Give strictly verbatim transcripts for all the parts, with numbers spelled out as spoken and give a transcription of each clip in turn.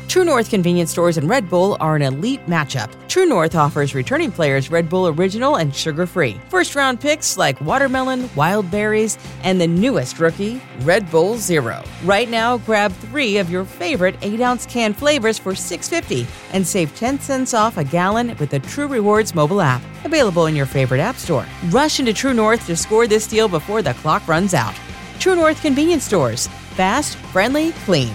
True North convenience stores and Red Bull are an elite matchup. True North offers returning players Red Bull Original and sugar-free. First-round picks like watermelon, wild berries, and the newest rookie, Red Bull Zero. Right now, grab three of your favorite eight-ounce can flavors for six dollars and fifty cents and save ten cents off a gallon with the True Rewards mobile app. Available in your favorite app store. Rush into True North to score this deal before the clock runs out. True North convenience stores. Fast, friendly, clean.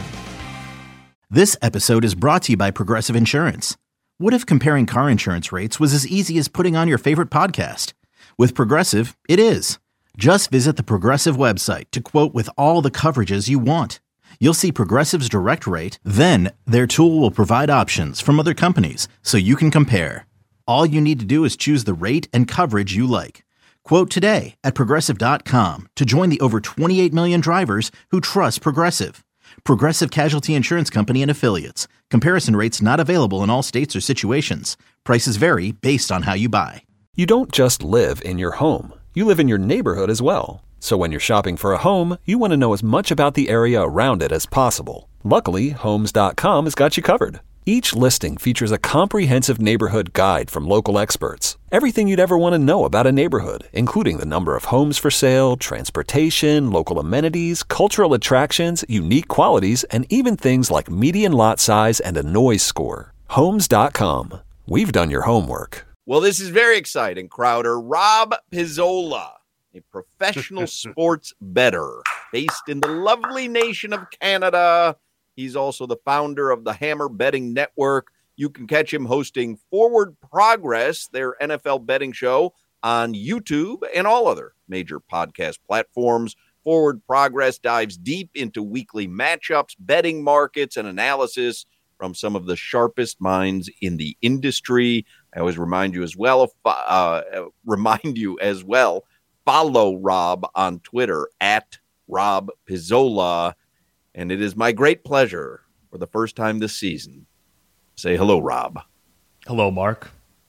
This episode is brought to you by Progressive Insurance. What if comparing car insurance rates was as easy as putting on your favorite podcast? With Progressive, it is. Just visit the Progressive website to quote with all the coverages you want. You'll see Progressive's direct rate, then their tool will provide options from other companies so you can compare. All you need to do is choose the rate and coverage you like. Quote today at Progressive dot com to join the over twenty-eight million drivers who trust Progressive. Progressive Casualty Insurance Company and Affiliates. Comparison rates not available in all states or situations. Prices vary based on how you buy. You don't just live in your home. You live in your neighborhood as well. So when you're shopping for a home, you want to know as much about the area around it as possible. Luckily, Homes dot com has got you covered. Each listing features a comprehensive neighborhood guide from local experts. Everything you'd ever want to know about a neighborhood, including the number of homes for sale, transportation, local amenities, cultural attractions, unique qualities, and even things like median lot size and a noise score. Homes dot com. We've done your homework. Well, this is very exciting, Crowder. Rob Pizzola, a professional sports bettor based in the lovely nation of Canada. He's also the founder of the Hammer Betting Network. You can catch him hosting Forward Progress, their N F L betting show, on YouTube and all other major podcast platforms. Forward Progress dives deep into weekly matchups, betting markets, and analysis from some of the sharpest minds in the industry. I always remind you as well, uh, remind you as well, follow Rob on Twitter at Rob Pizzola. And it is my great pleasure for the first time this season. Say hello, Rob. Hello, Mark.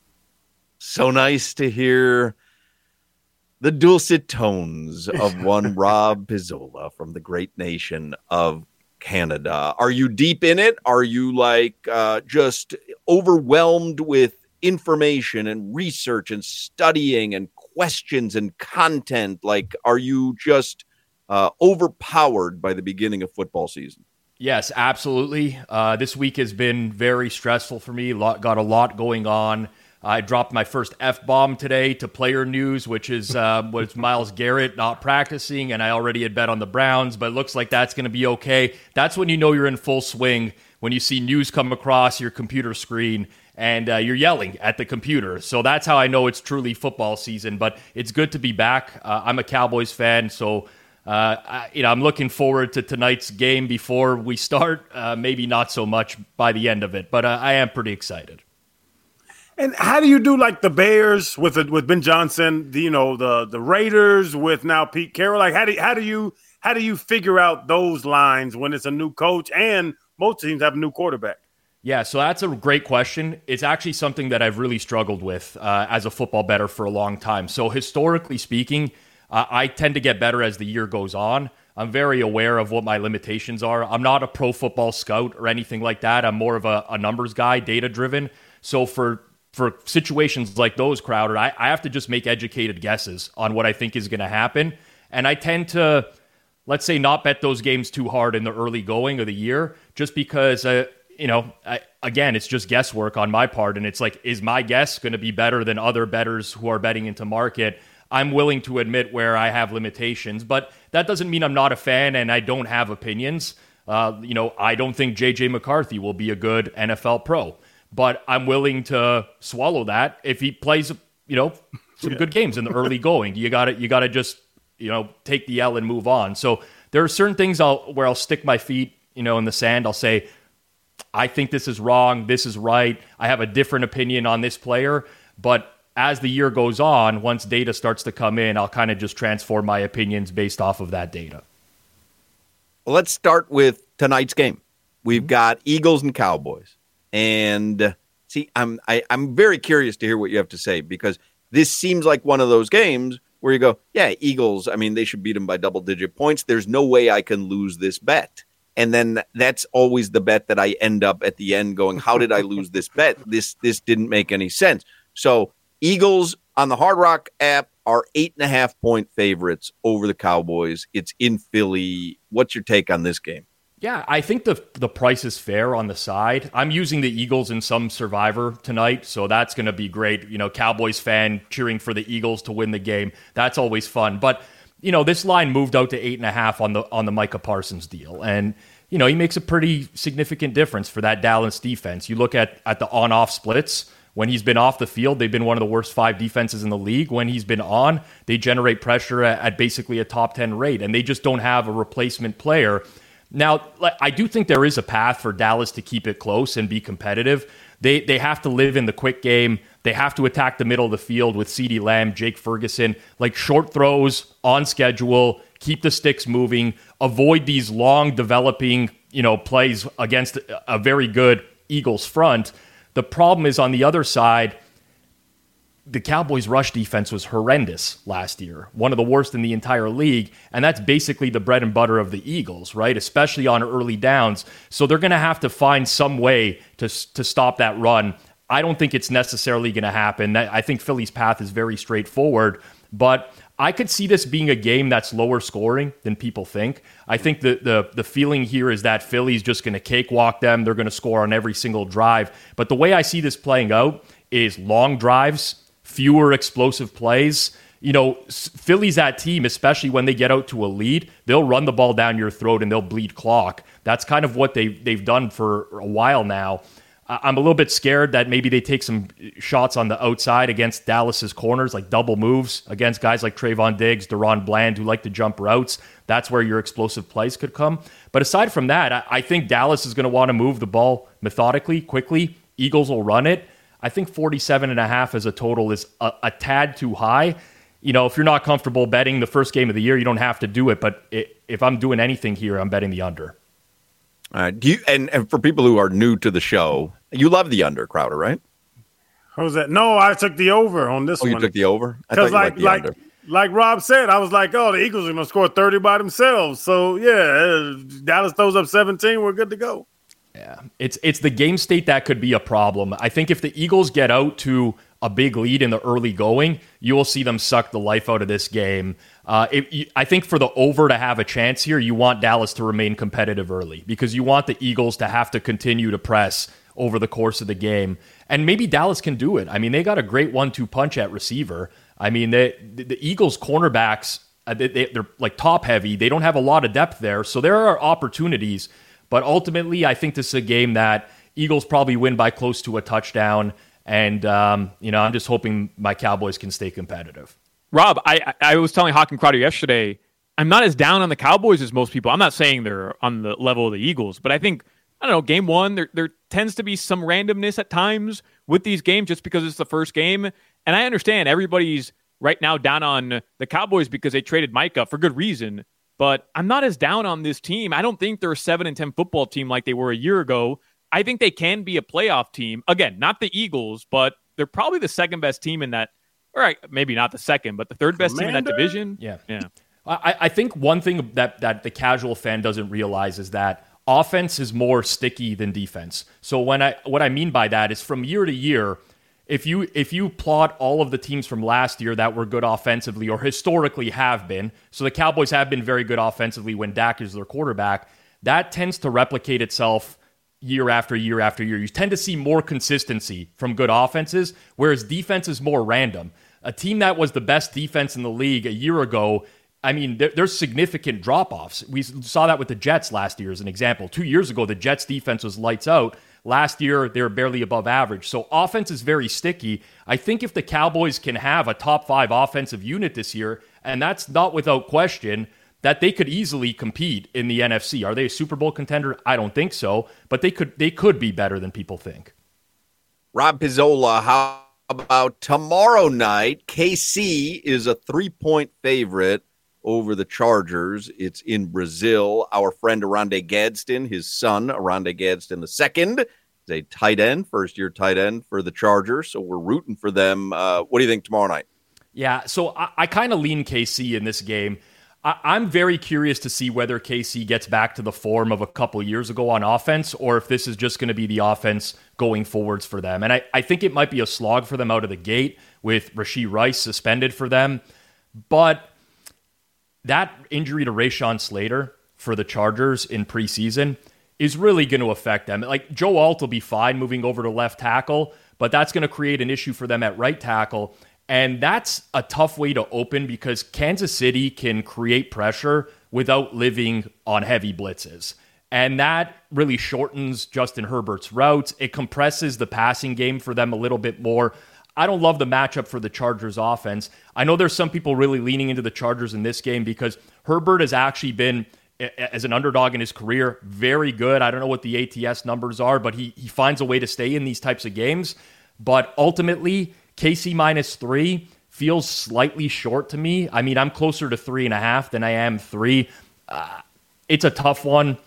So nice to hear the dulcet tones of one Rob Pizzola from the great nation of Canada. Are you deep in it? Are you like uh, just overwhelmed with information and research and studying and questions and content? Like, are you just Uh, overpowered by the beginning of football season? Yes, absolutely. Uh, this week has been very stressful for me. Lot, got a lot going on. I dropped my first F-bomb today to player news, which is uh, was Myles Garrett not practicing, and I already had bet on the Browns, but it looks like that's going to be okay. That's when you know you're in full swing, when you see news come across your computer screen and uh, you're yelling at the computer. So that's how I know it's truly football season, but it's good to be back. Uh, I'm a Cowboys fan, so Uh, I, you know, I'm looking forward to tonight's game before we start. Uh, maybe not so much by the end of it, but uh, I am pretty excited. And how do you do like the Bears with the, with Ben Johnson? The, you know, the the Raiders with now Pete Carroll. Like how do how do you how do you figure out those lines when it's a new coach and most teams have a new quarterback? Yeah, so that's a great question. It's actually something that I've really struggled with uh, as a football bettor for a long time. So historically speaking, Uh, I tend to get better as the year goes on. I'm very aware of what my limitations are. I'm not a pro football scout or anything like that. I'm more of a, a numbers guy, data-driven. So for for situations like those, Crowder, I, I have to just make educated guesses on what I think is going to happen. And I tend to, let's say, not bet those games too hard in the early going of the year just because, uh, you know, I, again, it's just guesswork on my part. And it's like, is my guess going to be better than other bettors who are betting into market? I'm willing to admit where I have limitations, but that doesn't mean I'm not a fan and I don't have opinions. Uh, you know, I don't think J J McCarthy will be a good N F L pro, but I'm willing to swallow that if he plays, you know, some yeah. good games in the early going. You got to you got to just, you know, take the L and move on. So there are certain things I'll where I'll stick my feet, you know, in the sand. I'll say, I think this is wrong. This is right. I have a different opinion on this player, but as the year goes on, once data starts to come in, I'll kind of just transform my opinions based off of that data. Well, let's start with tonight's game. We've got Eagles and Cowboys. And see, I'm I, I'm very curious to hear what you have to say because this seems like one of those games where you go, yeah, Eagles, I mean, they should beat them by double-digit points. There's no way I can lose this bet. And then that's always the bet that I end up at the end going, how did I lose this bet? This this didn't make any sense. So Eagles on the Hard Rock app are eight and a half point favorites over the Cowboys. It's in Philly. What's your take on this game? Yeah, I think the the price is fair on the side. I'm using the Eagles in some Survivor tonight, so that's going to be great. You know, Cowboys fan cheering for the Eagles to win the game. That's always fun. But you know, this line moved out to eight and a half on the on the Micah Parsons deal, and you know he makes a pretty significant difference for that Dallas defense. You look at at the on-off splits. When he's been off the field, they've been one of the worst five defenses in the league. When he's been on, they generate pressure at, at basically a top ten rate, and they just don't have a replacement player. Now, I do think there is a path for Dallas to keep it close and be competitive. They they have to live in the quick game. They have to attack the middle of the field with CeeDee Lamb, Jake Ferguson, like short throws on schedule, keep the sticks moving, avoid these long developing, you know, plays against a very good Eagles front. The problem is on the other side, the Cowboys' rush defense was horrendous last year, one of the worst in the entire league, and that's basically the bread and butter of the Eagles, right? Especially on early downs. So they're going to have to find some way to to stop that run. I don't think it's necessarily going to happen. I think Philly's path is very straightforward, but I could see this being a game that's lower scoring than people think. I think the the the feeling here is that Philly's just going to cakewalk them. They're going to score on every single drive. But the way I see this playing out is long drives, fewer explosive plays. You know, Philly's that team, especially when they get out to a lead, they'll run the ball down your throat and they'll bleed clock. That's kind of what they they've done for a while now. I'm a little bit scared that maybe they take some shots on the outside against Dallas's corners, like double moves against guys like Trayvon Diggs, Deron Bland, who like to jump routes. That's where your explosive plays could come. But aside from that, I think Dallas is going to want to move the ball methodically, quickly. Eagles will run it. I think forty-seven and a half as a total is a, a tad too high. You know, if you're not comfortable betting the first game of the year, you don't have to do it. But it, if I'm doing anything here, I'm betting the under. Uh, do you and, and for people who are new to the show, you love the under, Crowder, right? How's that? No, I took the over on this oh, one. You took the over? Because like like under. like Rob said, I was like, oh, the Eagles are going to score thirty by themselves. So yeah, Dallas throws up seventeen, we're good to go. Yeah, it's it's the game state that could be a problem. I think if the Eagles get out to a big lead in the early going, you will see them suck the life out of this game. Uh, it, I think for the over to have a chance here, you want Dallas to remain competitive early because you want the Eagles to have to continue to press over the course of the game. And maybe Dallas can do it. I mean, they got a great one two punch at receiver. I mean, they, the, the Eagles cornerbacks, uh, they, they're like top heavy. They don't have a lot of depth there. So there are opportunities. But ultimately, I think this is a game that Eagles probably win by close to a touchdown. And, um, you know, I'm just hoping my Cowboys can stay competitive. Rob, I, I was telling Hawk and Crowder yesterday, I'm not as down on the Cowboys as most people. I'm not saying they're on the level of the Eagles, but I think, I don't know, game one, there, there tends to be some randomness at times with these games just because it's the first game. And I understand everybody's right now down on the Cowboys because they traded Micah for good reason. But I'm not as down on this team. I don't think they're a seven and ten football team like they were a year ago. I think they can be a playoff team. Again, not the Eagles, but they're probably the second best team in that. All right, maybe not the second, but the third best Commander? team in that division. Yeah, yeah. I, I think one thing that that the casual fan doesn't realize is that offense is more sticky than defense. So when I what I mean by that is from year to year, if you if you plot all of the teams from last year that were good offensively or historically have been, so the Cowboys have been very good offensively when Dak is their quarterback, that tends to replicate itself year after year after year. You tend to see more consistency from good offenses, whereas defense is more random. A team that was the best defense in the league a year ago, I mean, there, there's significant drop-offs. We saw that with the Jets last year as an example. Two years ago, the Jets defense was lights out. Last year, they were barely above average. So offense is very sticky. I think if the Cowboys can have a top five offensive unit this year, and that's not without question, that they could easily compete in the N F C. Are they a Super Bowl contender? I don't think so, but they could they could be better than people think. Rob Pizzola, how about tomorrow night? K C is a three-point favorite over the Chargers. It's in Brazil. Our friend Oronde Gadsden, his son, Oronde Gadsden the second, is a tight end, first-year tight end for the Chargers, so we're rooting for them. Uh, what do you think tomorrow night? Yeah, so I, I kind of lean K C in this game. I- I'm very curious to see whether K C gets back to the form of a couple years ago on offense, or if this is just going to be the offense going forwards for them. And I, I think it might be a slog for them out of the gate with Rashee Rice suspended for them. But that injury to Rashawn Slater for the Chargers in preseason is really going to affect them. Like, Joe Alt will be fine moving over to left tackle, but that's going to create an issue for them at right tackle. And that's a tough way to open because Kansas City can create pressure without living on heavy blitzes. And that really shortens Justin Herbert's routes. It compresses the passing game for them a little bit more. I don't love the matchup for the Chargers offense. I know there's some people really leaning into the Chargers in this game because Herbert has actually been, as an underdog in his career, very good. I don't know what the A T S numbers are, but he, he finds a way to stay in these types of games. But ultimately, K C minus three feels slightly short to me. I mean, I'm closer to three and a half than I am three. Uh, it's a tough one.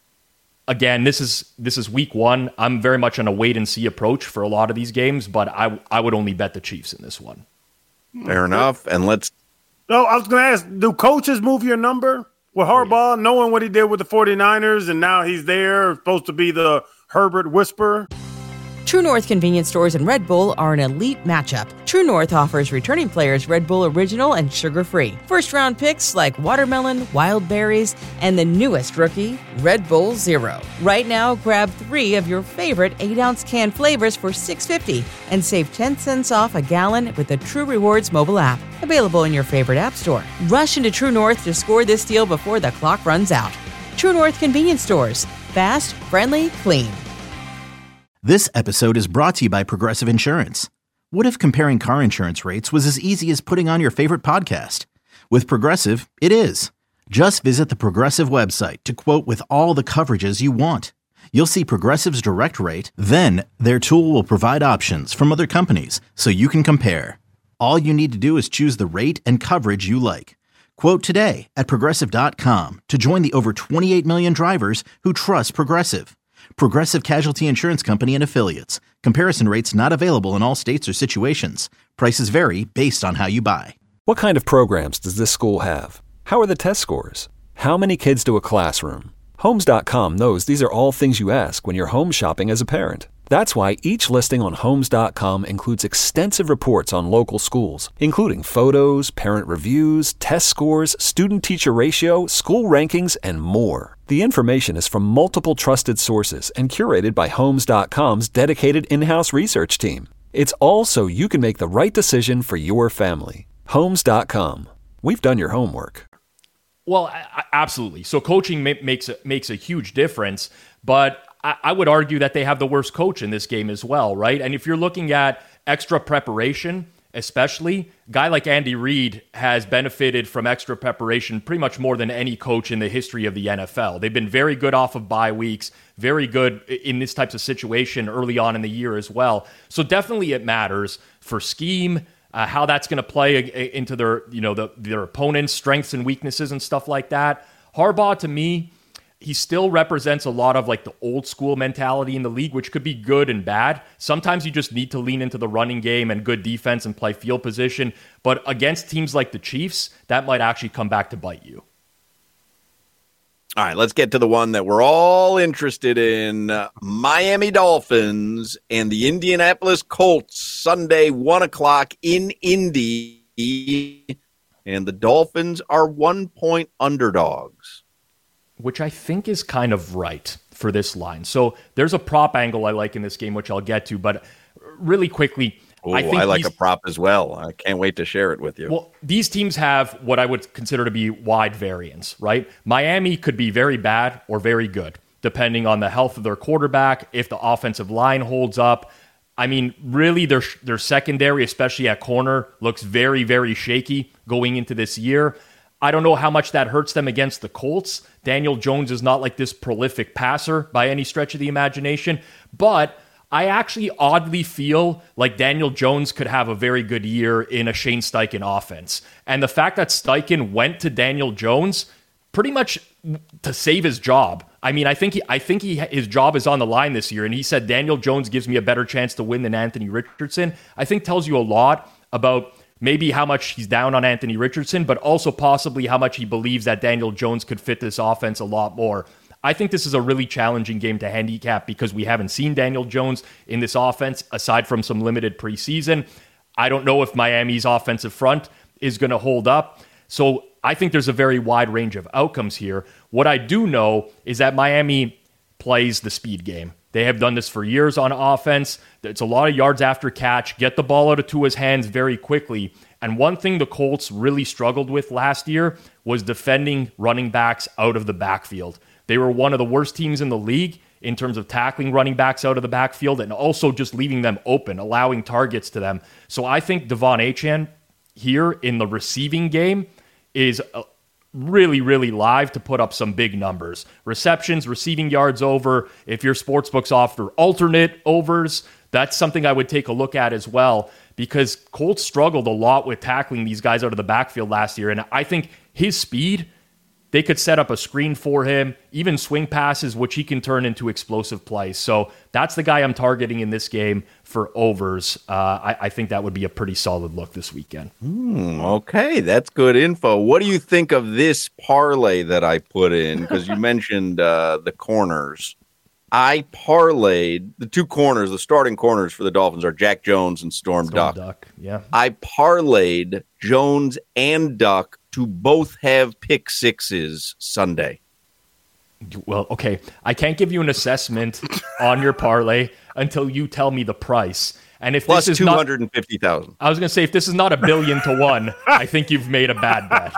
Again, this is this is week one. I'm very much on a wait and see approach for a lot of these games, but I I would only bet the Chiefs in this one. Fair enough. And let's. No, I was going to ask, do coaches move your number with Harbaugh, knowing what he did with the 49ers, and now he's there, supposed to be the Herbert whisperer? True North convenience stores and Red Bull are an elite matchup. True North offers returning players Red Bull Original and sugar-free. First-round picks like watermelon, wild berries, and the newest rookie, Red Bull Zero. Right now, grab three of your favorite eight-ounce can flavors for six dollars and fifty cents and save ten cents off a gallon with the True Rewards mobile app. Available in your favorite app store. Rush into True North to score this deal before the clock runs out. True North convenience stores. Fast, friendly, clean. This episode is brought to you by Progressive Insurance. What if comparing car insurance rates was as easy as putting on your favorite podcast? With Progressive, it is. Just visit the Progressive website to quote with all the coverages you want. You'll see Progressive's direct rate, then their tool will provide options from other companies so you can compare. All you need to do is choose the rate and coverage you like. Quote today at Progressive dot com to join the over twenty-eight million drivers who trust Progressive. Progressive Casualty Insurance Company and Affiliates. Comparison rates not available in all states or situations. Prices vary based on how you buy. What kind of programs does this school have? How are the test scores? How many kids do a classroom? Homes dot com knows these are all things you ask when you're home shopping as a parent. That's why each listing on Homes dot com includes extensive reports on local schools, including photos, parent reviews, test scores, student-teacher ratio, school rankings, and more. The information is from multiple trusted sources and curated by Homes dot com's dedicated in-house research team. It's all so you can make the right decision for your family. Homes dot com. We've done your homework. Well, I, I, absolutely. So coaching ma- makes a, makes a huge difference, but I, I would argue that they have the worst coach in this game as well, right? And if you're looking at extra preparation, especially, a guy like Andy Reid has benefited from extra preparation pretty much more than any coach in the history of the N F L. They've been very good off of bye weeks, very good in this types of situation early on in the year as well. So definitely it matters for scheme, uh, how that's going to play into their, you know, the, their opponent's strengths and weaknesses and stuff like that. Harbaugh, to me, he still represents a lot of like the old school mentality in the league, which could be good and bad. Sometimes you just need to lean into the running game and good defense and play field position. But against teams like the Chiefs, that might actually come back to bite you. All right, let's get to the one that we're all interested in. Uh, Miami Dolphins and the Indianapolis Colts, Sunday, one o'clock in Indy. And the Dolphins are one-point underdogs. Which I think is kind of right for this line. So there's a prop angle I like in this game, which I'll get to. But really quickly, Ooh, I think I like these, a prop as well. I can't wait to share it with you. Well, these teams have what I would consider to be wide variance, right? Miami could be very bad or very good, depending on the health of their quarterback, if the offensive line holds up. I mean, really, their, their secondary, especially at corner, looks very, very shaky going into this year. I don't know how much that hurts them against the Colts. Daniel Jones is not like this prolific passer by any stretch of the imagination, but I actually oddly feel like Daniel Jones could have a very good year in a Shane Steichen offense. And the fact that Steichen went to Daniel Jones pretty much to save his job. I mean, I think he, I think he, his job is on the line this year, and he said Daniel Jones gives me a better chance to win than Anthony Richardson. I think tells you a lot about maybe how much he's down on Anthony Richardson, but also possibly how much he believes that Daniel Jones could fit this offense a lot more. I think this is a really challenging game to handicap because we haven't seen Daniel Jones in this offense aside from some limited preseason. I don't know if Miami's offensive front is going to hold up. So I think there's a very wide range of outcomes here. What I do know is that Miami plays the speed game. They have done this for years on offense. It's a lot of yards after catch, get the ball out of Tua's hands very quickly. And one thing the Colts really struggled with last year was defending running backs out of the backfield. They were one of the worst teams in the league in terms of tackling running backs out of the backfield and also just leaving them open, allowing targets to them. So I think Devon Achane here in the receiving game is really, really live to put up some big numbers. Receptions, receiving yards over. If your sportsbooks offer alternate overs, that's something I would take a look at as well because Colts struggled a lot with tackling these guys out of the backfield last year. And I think his speed, they could set up a screen for him, even swing passes, which he can turn into explosive plays. So that's the guy I'm targeting in this game for overs. Uh, I, I think that would be a pretty solid look this weekend. Mm, okay, that's good info. What do you think of this parlay that I put in? Because you mentioned uh, the corners. I parlayed the two corners, the starting corners for the Dolphins are Jack Jones and Storm, Storm Duck. Duck. Yeah. I parlayed Jones and Duck to both have pick sixes Sunday. Well, okay. I can't give you an assessment on your parlay until you tell me the price. And if Plus this is two hundred fifty thousand. I was going to say, if this is not a billion to one, I think you've made a bad bet.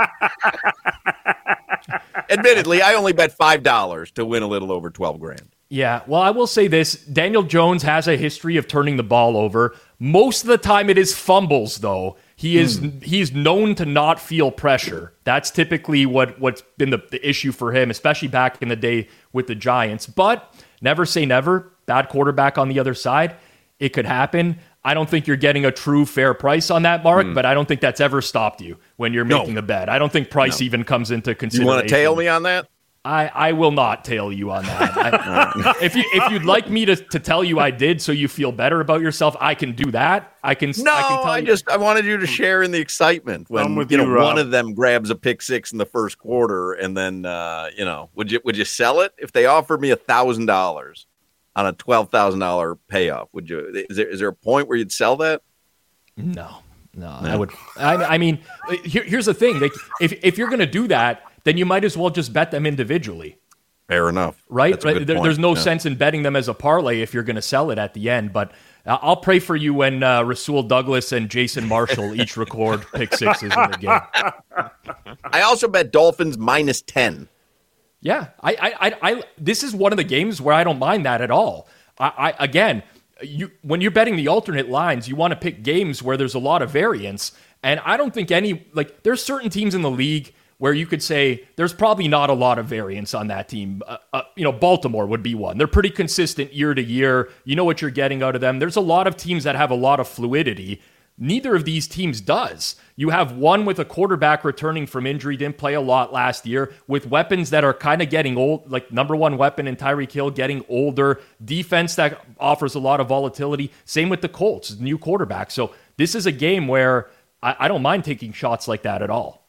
Admittedly, I only bet five dollars to win a little over twelve grand. Yeah, well, I will say this. Daniel Jones has a history of turning the ball over. Most of the time it is fumbles, though. He is mm. he's known to not feel pressure. That's typically what, what's been the, the issue for him, especially back in the day with the Giants. But never say never. Bad quarterback on the other side. It could happen. I don't think you're getting a true fair price on that, Mark, mm. but I don't think that's ever stopped you when you're making no. a bet. I don't think price no. even comes into consideration. You want to tail me on that? I, I will not tail you on that. I, if you if you'd like me to, to tell you I did so you feel better about yourself, I can do that. I can. No, I, can tell I you. just I wanted you to share in the excitement when you, you know Rob. One of them grabs a pick six in the first quarter, and then uh, you know would you would you sell it if they offered me a thousand dollars on a twelve thousand dollar payoff? Would you? Is there is there a point where you'd sell that? No, no, no. I would. I, I mean, here, here's the thing: like, if if you're going to do that, then you might as well just bet them individually. Fair enough. Right? There, there's no yeah. sense in betting them as a parlay if you're going to sell it at the end. But uh, I'll pray for you when uh, Rasul Douglas and Jason Marshall each record pick sixes in the game. I also bet Dolphins minus ten. Yeah. I, I, I, I, this is one of the games where I don't mind that at all. I, I again, you when you're betting the alternate lines, you want to pick games where there's a lot of variance. And I don't think any, like, there's certain teams in the league where you could say there's probably not a lot of variance on that team. Uh, uh, you know, Baltimore would be one. They're pretty consistent year to year. You know what you're getting out of them. There's a lot of teams that have a lot of fluidity. Neither of these teams does. You have one with a quarterback returning from injury, didn't play a lot last year, with weapons that are kind of getting old, like number one weapon in Tyreek Hill getting older, defense that offers a lot of volatility. Same with the Colts, new quarterback. So this is a game where I, I don't mind taking shots like that at all.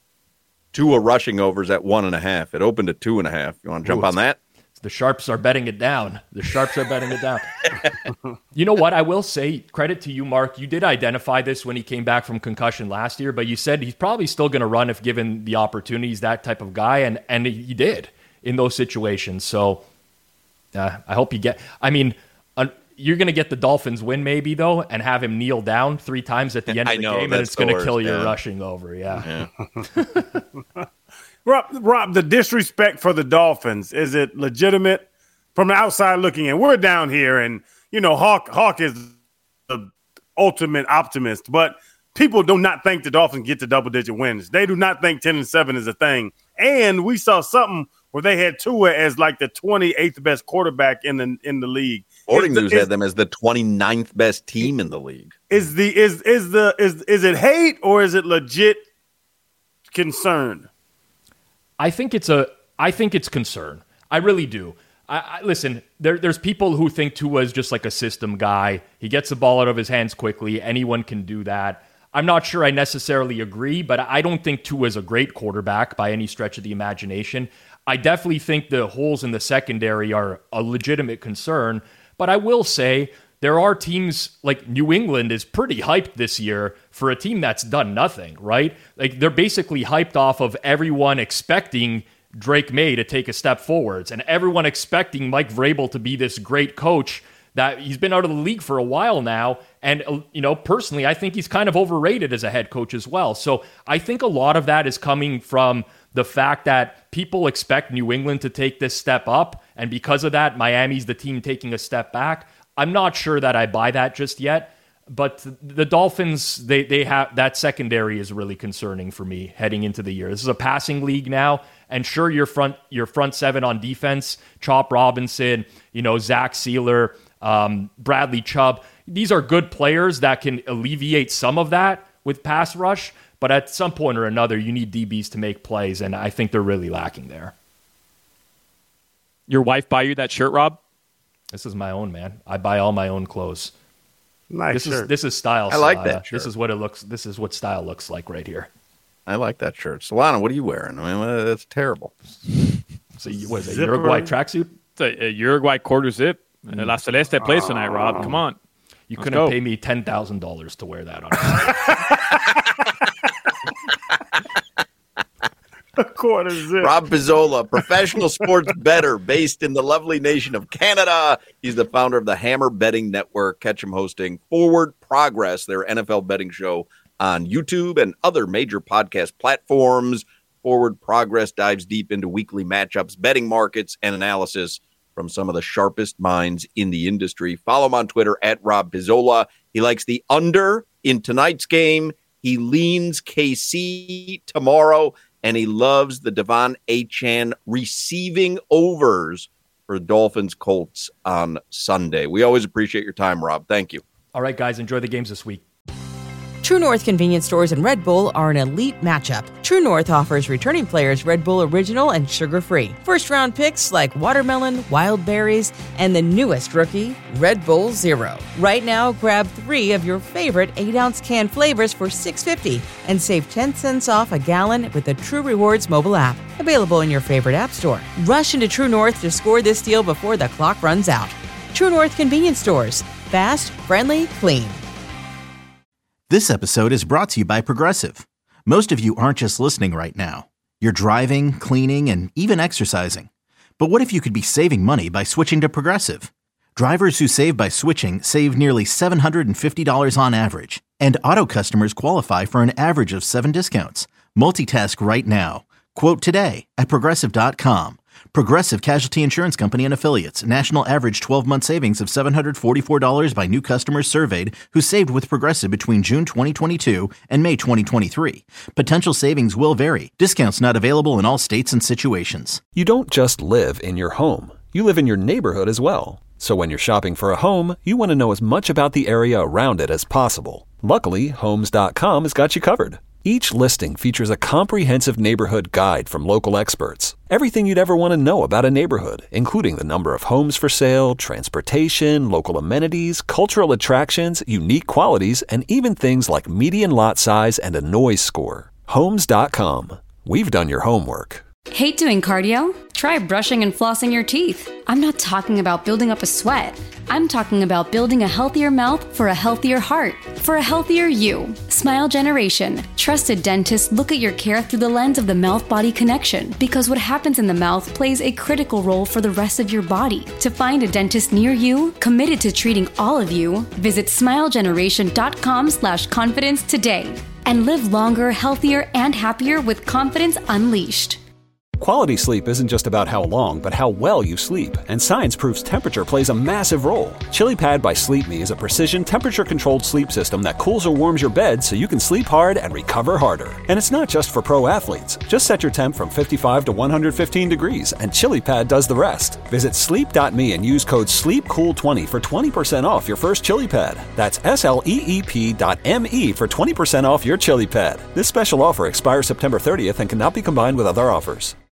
Tua rushing overs at one and a half. It opened at two and a half. You want to jump Ooh, on that? The Sharps are betting it down. The Sharps are betting it down. You know what? I will say, credit to you, Mark. You did identify this when he came back from concussion last year, but you said he's probably still going to run if given the opportunities, that type of guy, and, and he did in those situations. So uh, I hope you get – I mean, uh, you're going to get the Dolphins win maybe, though, and have him kneel down three times at the end of I the know, game, and it's going to kill your yeah. rushing over. Yeah. yeah. Rob, Rob, the disrespect for the Dolphins, is it legitimate? From the outside looking in, we're down here, and, you know, Hawk Hawk is the ultimate optimist, but people do not think the Dolphins get to double-digit wins. They do not think ten and seven is a thing. And we saw something where they had Tua as like the twenty-eighth best quarterback in the in the league. Sporting the, News is, had them as the twenty-ninth best team in the league. Is the is is the is is it hate or is it legit concern? I think it's a. I think it's concern. I really do. I, I, listen, there, there's people who think Tua is just like a system guy. He gets the ball out of his hands quickly. Anyone can do that. I'm not sure I necessarily agree, but I don't think Tua is a great quarterback by any stretch of the imagination. I definitely think the holes in the secondary are a legitimate concern, but I will say there are teams like New England is pretty hyped this year for a team that's done nothing, right? Like they're basically hyped off of everyone expecting Drake May to take a step forwards and everyone expecting Mike Vrabel to be this great coach that he's been out of the league for a while now. And, you know, personally, I think he's kind of overrated as a head coach as well. So I think a lot of that is coming from the fact that people expect New England to take this step up. And because of that, Miami's the team taking a step back. I'm not sure that I buy that just yet. But the Dolphins, they they have that secondary is really concerning for me heading into the year. This is a passing league now. And sure, your front your front seven on defense, Chop Robinson, you know, Zach Sealer, Um, Bradley Chubb. These are good players that can alleviate some of that with pass rush, but at some point or another, you need D Bs to make plays, and I think they're really lacking there. Your wife buy you that shirt, Rob? This is my own, man. I buy all my own clothes. Nice this shirt. Is this is style. I like uh, that shirt. This is what it looks. This is what style looks like right here. I like that shirt. Solana, what are you wearing? I mean, that's terrible. So you, what is it? Zipper. Uruguay tracksuit? It's a, a Uruguay quarter zip. Mm. La Celeste plays tonight, Rob. Come on. You Let's couldn't go. pay me ten thousand dollars to wear that on. A quarter zip. Rob Pizzola, professional sports bettor based in the lovely nation of Canada. He's the founder of the Hammer Betting Network. Catch him hosting Forward Progress, their N F L betting show on YouTube and other major podcast platforms. Forward Progress dives deep into weekly matchups, betting markets, and analysis from some of the sharpest minds in the industry. Follow him on Twitter at Rob Pizzola. He likes the under in tonight's game. He leans K C tomorrow. And he loves the Devon Achane receiving overs for Dolphins Colts on Sunday. We always appreciate your time, Rob. Thank you. All right, guys, enjoy the games this week. True North convenience stores and Red Bull are an elite matchup. True North offers returning players Red Bull Original and sugar-free. First-round picks like watermelon, wild berries, and the newest rookie, Red Bull Zero. Right now, grab three of your favorite eight-ounce can flavors for six dollars and fifty cents and save ten cents off a gallon with the True Rewards mobile app. Available in your favorite app store. Rush into True North to score this deal before the clock runs out. True North convenience stores. Fast, friendly, clean. This episode is brought to you by Progressive. Most of you aren't just listening right now. You're driving, cleaning, and even exercising. But what if you could be saving money by switching to Progressive? Drivers who save by switching save nearly seven hundred fifty dollars on average. And auto customers qualify for an average of seven discounts. Multitask right now. Quote today at Progressive dot com. Progressive Casualty Insurance Company and Affiliates. National average twelve-month savings of seven hundred forty-four dollars by new customers surveyed who saved with Progressive between June twenty twenty-two and May twenty twenty-three. Potential savings will vary. Discounts not available in all states and situations. You don't just live in your home. You live in your neighborhood as well. So when you're shopping for a home, you want to know as much about the area around it as possible. Luckily, Homes dot com has got you covered. Each listing features a comprehensive neighborhood guide from local experts. Everything you'd ever want to know about a neighborhood, including the number of homes for sale, transportation, local amenities, cultural attractions, unique qualities, and even things like median lot size and a noise score. Homes dot com. We've done your homework. Hate doing cardio? Try brushing and flossing your teeth. I'm not talking about building up a sweat. I'm talking about building a healthier mouth for a healthier heart, for a healthier you. Smile Generation. Trusted dentists look at your care through the lens of the mouth-body connection because what happens in the mouth plays a critical role for the rest of your body. To find a dentist near you, committed to treating all of you, visit smile generation dot com slash confidence today and live longer, healthier, and happier with confidence unleashed. Quality sleep isn't just about how long, but how well you sleep. And science proves temperature plays a massive role. ChiliPad by Sleep Me is a precision temperature-controlled sleep system that cools or warms your bed so you can sleep hard and recover harder. And it's not just for pro athletes. Just set your temp from fifty-five to one hundred fifteen degrees, and ChiliPad does the rest. Visit sleep dot me and use code sleep cool twenty for twenty percent off your first ChiliPad. That's S L E E P dot M E for twenty percent off your ChiliPad. This special offer expires September thirtieth and cannot be combined with other offers.